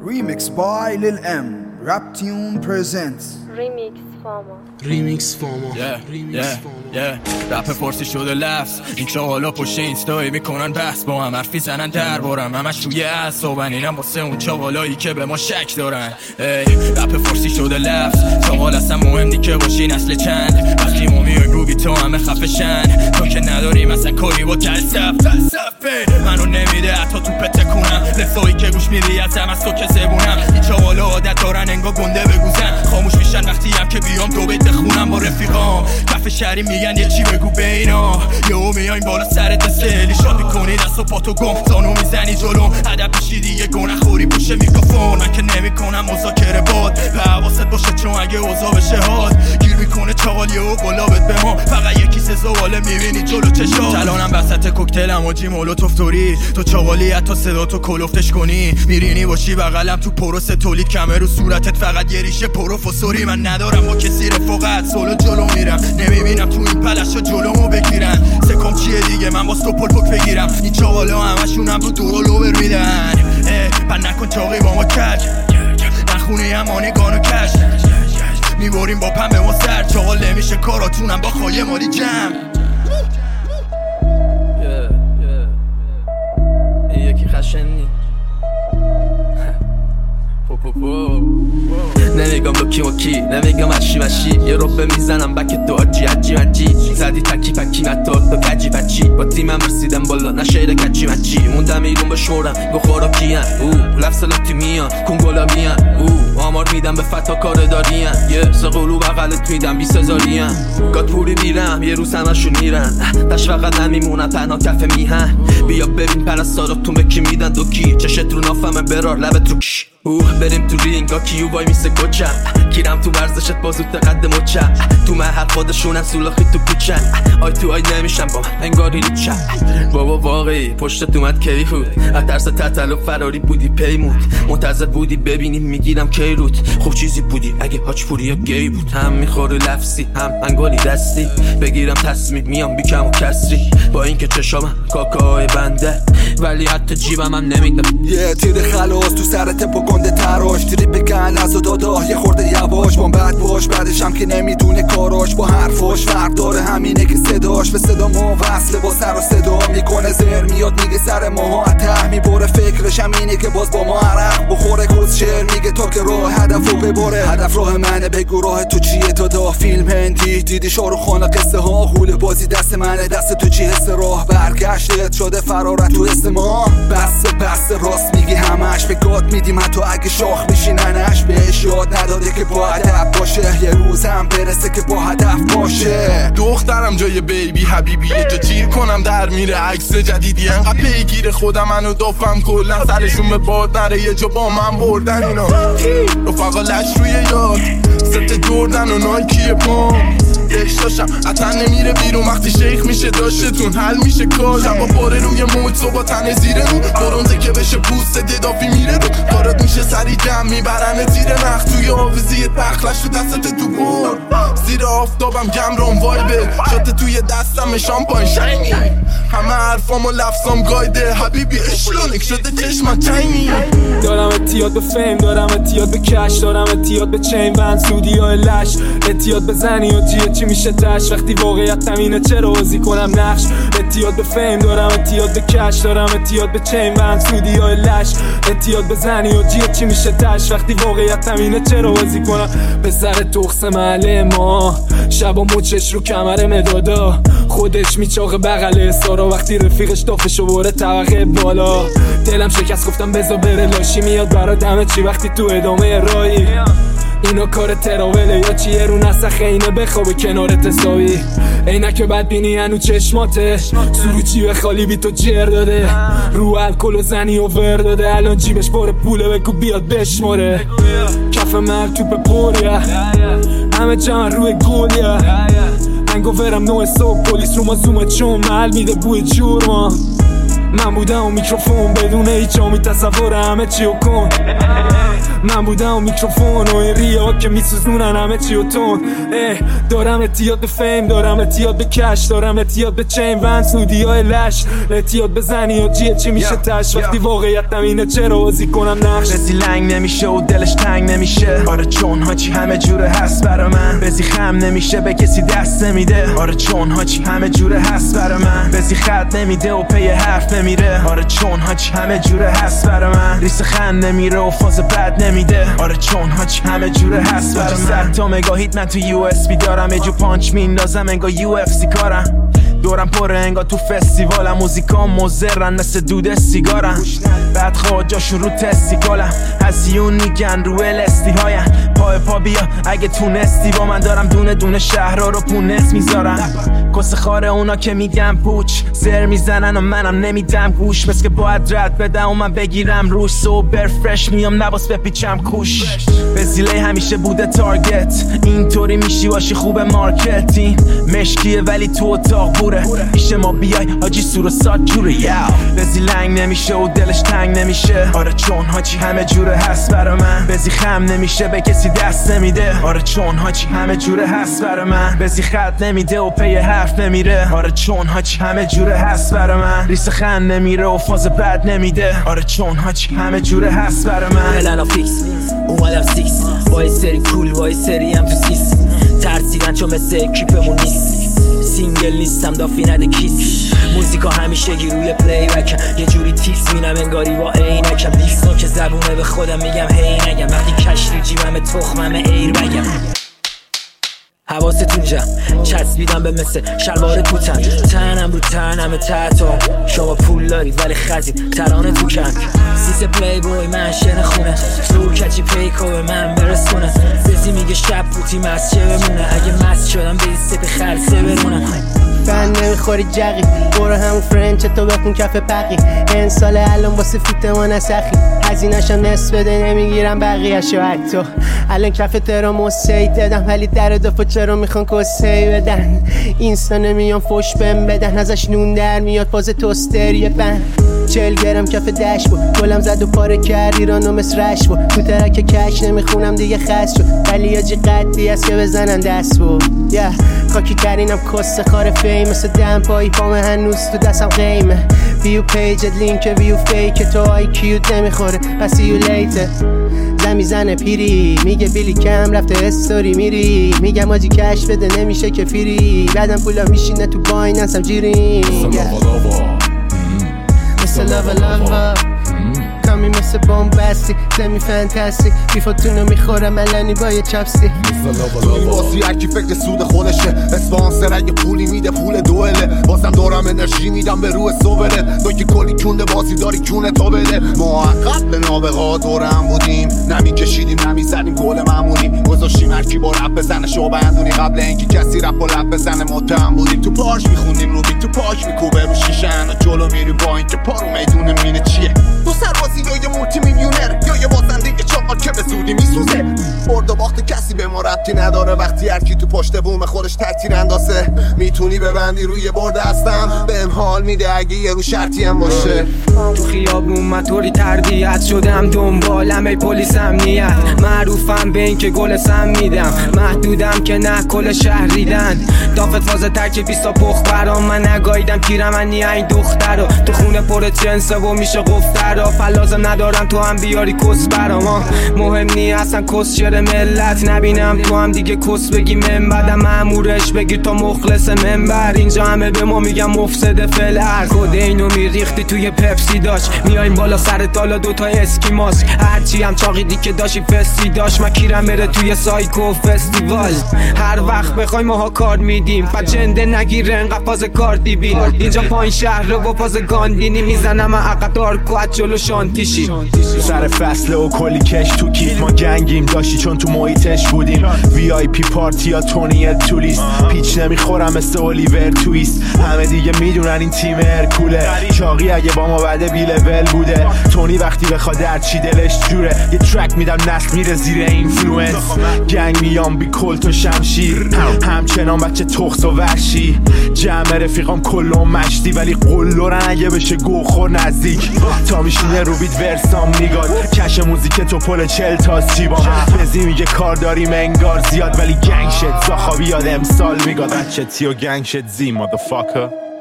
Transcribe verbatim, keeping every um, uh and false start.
Remix by Lil M. Rap Tune presents Remix Fama. Remix Fama. Yeah, yeah, yeah. رپ فارسی شده لفظ. این چاقالا پشت اینستایی میکنن بحث با هم حرفی زنن دربارم، همش روی اعصابن. اینم واسه اون چاقالایی که به ما شک دارن. رپ فارسی شده لفظ. چاقال اصلا مهم نی که باشی نسل چند. وقتی ما میایم رو بی تو همه خفشن. تو که نداری مثلا کاری با تلسف تلسف منو نمیده حتی تو پته کنم. لفظایی که گوش میری ازم از تو که زبونم. این چاقالا عادت دارن انگار گنده بگوزن. خاموش میشن وقتی هم که بیام دو بیت بخونم با رفیقام. کف شهری میگن یه چی بگو به اینا. یهو میایم بالا سرت سلی شاد میکنی دست و پاتو گم. زانو میزنی جلوم ادب میشی دیگه گناه خوری پوش میکروفون. من که نمیکنم مذاکره باد به حواست باشه چون اگه اوضاع بشه حاد گیر میکنه چاقالیه و گلابت به ما. فقط یکی سه زواله میبینی جلو چشات. الانم وسط کوکتلم و جی مولوتوف توری. تو چاقالی حتی صدا تو کلفتش کنی میرینی باشی بغلم تو پروس تولید کمه رو صورتت فقط یه ریشه پروفسوری. من ندارم با کسی رفاقت سولو جلو میرم. نمیبینم تو این پلشا جلومو بگیرن. سکم چیه دیگه من باز تو پل پک بگیرم. این چاقالا همشونم رو دورو لوبر میدن. پن نکن چاقی با ما کج نخونی همانه گانو کش میباریم با پنبه ما سر. چاقال نمیشه کاراتونم با خواهی مالی جمع. یکی خشنی نمیگم لوکی موکی نمیگم اشی مشی. یه روبه میزنم بک تو آجی عجی مجی. زدی تکی پکی نتاد تو کجی بچی. با تیمم رسیدم بالا نشیر کچی مچی. موندم ایرون به شورم گو خورا کیان. او لفظ لاتی میان کنگولا میان. او آمار میدم به فتا کار داریم. یه سقلو بغلت میدم بیس هزاریم. گاد پوری میرم یه روز همشون میرن. دش فقط نمیمونن تنها کف میهن. بیا ببین پرستاراتون به کی میدن دوکی. چشت رو نافمه برار لبت رو کش. اوه بریم تو رینگا کیو وای میسه کوچم. گیرم تو ورزشت بازو تقدم مچم. تو محل خودشونن سولاخی تو کوچم. آی تو آی نمیشم با من انگاری لیچم. بابا واقعی پشتت اومد کی بود. از ترس تتل و فراری بودی پیمود. منتظر بودی ببینیم میگیرم کی رود. خوب چیزی بودی اگه هاچ پوری یا گی بود. هم میخوره لفظی هم انگالی دستی. بگیرم تصمیم میام بیکم و کسری. با اینکه چشامم کاکای بنده ولی حتی جیبم هم نمیده. یه تیر خلاص تو سر تپو گنده تراش. تیری بگن از و دادا یه خورده یواش. با بد باش بعدش هم که نمیدونه کاراش. با حرفاش فرق داره همینه که صداش به صدا ما وصله. با سر و صدا میکنه زر میاد میگه سر ما ته میبره. فکرش هم اینه که باز با ما عرق بخوره. کس شعر میگه تا که راه هدف رو ببره. هدف راه منه بگو راه تو چیه تا دا. فیلم هندی دیدی شاروخان قصه ها. خوله بازی دست منه دست تو چی حس راه برگشتت شده فرارت تو اسم ما. بس بس راست میگی همش به گاد میدیم حتی اگه شاخ میشی ننش. بهش یاد نداده که با هدف باشه. یه روز هم برسه که با هدف باشه. دخترم جای بیبی حبیبی یه جا جیر کنم در میره. عکس جدیدی انقدر پیگیر خودم منو دافم کلن. سرشون به باد نره یه جا با من بردن اینا. رفقا لش روی یاد ست جردن و نایکی پام. دش داشتم اتن نمیره بیرون وقتی شیخ میشه داشتتون حل میشه کار. شبا پاره روی موج صبح تن زیر رو. برونزه که بشه پوست ددافی میره رو. کارات میشه سری جمع میبرن زیر نخ. توی آویزیت بخلش تو دستت تو بور. زیر آفتابم گم روم وایبه. شات توی دستم شامپاین شاینی. همه حرفام و لفظام گایده. حبیبی اشلونک شده چشمم چینی. دارم اتیاد به فیم دارم اتیاد به کش. دارم اتیاد به چین بند سودی های لش. اتیاد به زنی و جیه چی میشه تش. وقتی واقعیت همینه چرا بازی کنم نقش. اتیاد به فیم دارم اتیاد به کش. دارم اتیاد به چین بند سودی های لش. اتیاد به زنی و جیه چی میشه تش. وقتی واقعیت همینه چرا بازی کنم. به سر تخص محله ما شب و مچش رو کمر مدادا. خودش میچاقه بغل سارا. وقتی رفیقش دافشو بره طبقه بالا. دلم شکست گفتم بزا بره لاشی میاد برا دمه چی. وقتی تو ادامه رایی اینا کار تراوله یا چیه رو نسخه اینه بخوابه کنارت حسابی. عینک بدبینی هنو چشماته. سروچی به خالی بی تو جر داده. رو الکل و زنی و ور داده. الان جیبش باره پوله بگو بیاد بشماره. کف من توپ پوریه همه جان روی گولیه. انگو ورم نوع صبح پولیس رو ما زومه چون محل میده بوی جورما. من بودم و میکروفون بدون هیچ آمی تصور همه چیو کن. من بودم و میکروفون و این ریا که میسوزونن همه چی و تون. دارم اتیاد به فیم، دارم اتیاد به کش، دارم اتیاد به چین ون سودیای لش، اتیاد به زنی و جیه چی میشه تش وقتی واقعیت نمینه چرا بازی کنم نقش. بزی لنگ نمیشه و دلش تنگ نمیشه، آره چون هاچی همه جوره هست برا من. بزی خم نمیشه به کسی دست نمیده، آره چون هاچی همه جوره هست برا من. بزی خط نمیده و پی حرف نمیره، آره چون هاچی همه جوره هست برا من. ریس خند نمیره و فاز بد نمیده، آره چون هاچی همه جوره هست برا من. صد تا مگاهیت من تو یو اس بی دارم، یه جو پانچ میندازم انگار یو اف سی کارم. دورم پره انگار تو فستیوالم، موزیکام مزرن مثل دود سیگارم. بعد خواجاشون رو تستیکالم، هزیون میگن رو الستی هایم. پای پا بیا اگه تونستی با من، دارم دونه دونه شهرها رو پونت میذارم. کس خاره اونا که میگم پوچ زر میزنن و منم نمیدم گوش، مثل که باید رد بدم و من بگیرم روش. سوبر فرش میام نباس بپیچم کوش. بزیله همیشه بوده تارگت، اینطوری میشی باشی خوب مارکتین. مشکیه ولی تو اتاق بوره، پیش ما بیای حاجی سور و سات جوره. یاو بزی لنگ نمیشه و دلش تنگ نمیشه، آره چون حاجی همه جوره هست برا من. بزی خم نمیشه به کسی دست نمیده، آره چون حاجی همه جوره هست برا من. بزی خط نمیده و پی حرف نمیره، آره چون حاجی همه جوره هست برا من. ریس خند نمیره و فاز بد نمیده، آره چون حاجی همه جوره هست برا من. الان فیکس اومدم سیکس با سری کول با سری هم تو سیس، ترسیدن چون مثل اکیپمون نیست. سینگل نیستم دافی نده کیس، موزیکا همیشه گی روی پلی بکم. یه جوری تیپس مینم انگاری با عینکم، دیستا که زبونه به خودم میگم هی نگم. وقتی کش رو جیبم تخمم ایر بگم. حواستون جمع چسبیدم به مثل شلوار توتن، تنم رو تنم تحتم. شما پول دارید ولی خزید ترانه تو کن. سیس پلی بوی من شن خونه، رو کچی پیکو به من برسونه. بزی میگه شب پوتی مسچه بمونه، اگه مست شدم بزی سپی خرسه برونه. فن نمیخوری جقی برو همون فرنچ تو بکن کف پقی. این سال الان واسه فیت ما نسخی، هزینه‌شو نصف بده نمیگیرم بقیه‌شو حتی. الان کف ترا موسی دادم ولی در دفعه چرا میخوان کسی بدن. اینستا نمیان فوش بهم بدن، ازش نون در میاد فاز توستری بن. چل گرم کف دش بود گلم زد و پاره کرد ایرانو مثل رش بود. تو ترک کش نمیخونم دیگه خست شد، ولی آجی قدی هست که بزنن دست بود. yeah. خاکی کرینم کست خار فیم، مثل دم پایی پامه هنوز تو دستم قیمه. ویو پیجت لینک ویو فیک، تو آی کیوت نمیخوره پس یو لیته. زن میزنه پیری میگه بیلی کم رفته استوری میری، میگم آجی کش بده نمیشه که فیری. بعدم پولا میشینه تو بایننسم جیرین مثل لاوا لاوا کامی مثل بومبستی زمی فانتاستیک. بیفاتونو میخورم الانی با یه چپستی. تو این بازی هرکی فکر سود خودشه، اسپانسر اگه پولی میده پول دوئله. بازم دارم انرژی میدم به روح صبره، تو که کلی کونده بازی داری کونه تا بده. ما قبل نابغا دورم بودیم، نمی کشیدیم نمی زدیم گل معمولی. گذاشتیم هرکی با رپ بزنه شو بندونی، قبل اینکه کسی رپ و لپ بزنه متهم بودیم. تو پارش میخوندیم رو بیت، تو پاک میکوبه رو شیشن و جلو میریم با اینکه پارو میدونه مینه چیه. تو سربازی یا یه مولتی میلیونر یا یه بازنده چاقال که به زودی میسوزه. برد و باخت کسی به ما ربطی نداره، وقتی هرکی تو پشت بوم خودش تکتیر اندازه. میتونی ببندی روی برد هستم، بهم حال میده اگه یه رو شرطی هم باشه. تو خیابون من طوری تربیت شدم، دنبالم ای پلیس امنیت. معروفم به این که گل سم میدم، محدودم که نه کل شهریدن. دافت فاز ترک بیستا پخ برام، من نگاییدم کیرم من نیا این دخترا. تو خونه پر جنسه و میشه گفترا، فلازم ندارم تو هم بیاری کس برام. مهم نی اصلا کس شر ملت، نبینم تو هم دیگه کس بگی من بعدم مامورش بگیر تا مخلص منبر. اینجا همه به ما میگم مفسد فلر، کد اینو میریختی توی پپسی داشت. میایم بالا سر تالا دوتا اسکیماس، هرچی هم چاقیدی که داشی فستی داشت. من کیرم بره توی سایکو فستیوال، هر وقت بخوای ماها کار میدیم. پچنده نگیره انقدر فاز کاردی بیل، اینجا پایین شهر رو با فاز گاندینی میزنم عقد دارکو از جلو شانتیشی. سر فصله و کلی کش تو کیف ما گنگیم داشتی چون تو محیطش بودیم. وی آی پی پارتی یا تونی تولیست پیچ نمیخورم مثل اولیور تویست همه دیگه میدونن این تیم هرکوله چاقی اگه با ما بعده بی لول بوده تونی وقتی بخواد در چی دلش جوره یه ترک میدم نسل میره زیر اینفلوئنس گنگ میام بی کلت و شمشیر همچنان بچه تخص و وحشی جمع رفیقام کلون مشتی ولی قلورن اگه بشه گوخور نزدیک تا میشینه رو بیت ورسام نیگاد کش موزیک تو پل چل تاز چی با بزی میگه کار داریم انگار زیاد ولی گنگ شد زاخابی یاد امسال میگاد بچه تیو گنگ شد زی مادرفاکر